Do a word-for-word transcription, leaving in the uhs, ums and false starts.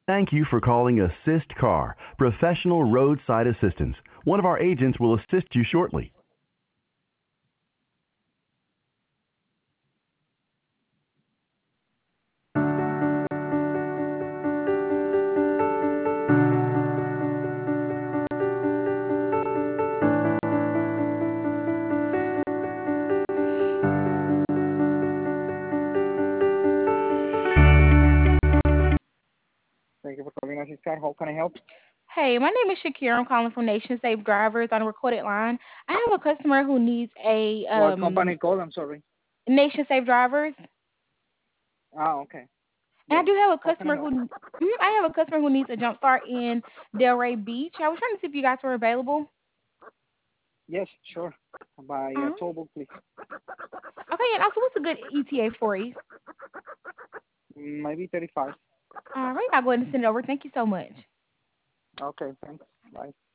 Thank you for calling Assist Car, professional roadside assistance. One of our agents will assist you shortly. Thank you for calling us, Sky. How can I help? Hey, my name is Shakira. I'm calling from Nation Safe Drivers on a recorded line. I have a customer who needs a What um, company call? I'm sorry. Nation Safe Drivers, Ah, okay. and I Yes. do have a How can I customer help? who mhm, I have a customer who needs a jump start in Delray Beach. I was trying to see if you guys were available. Yes, sure. By uh, Uh-huh. toll booth, please. Okay, and also, what's a good E T A for you? Maybe thirty-five. All right, I'll go ahead and send it over. Thank you so much. Okay, thanks. Bye.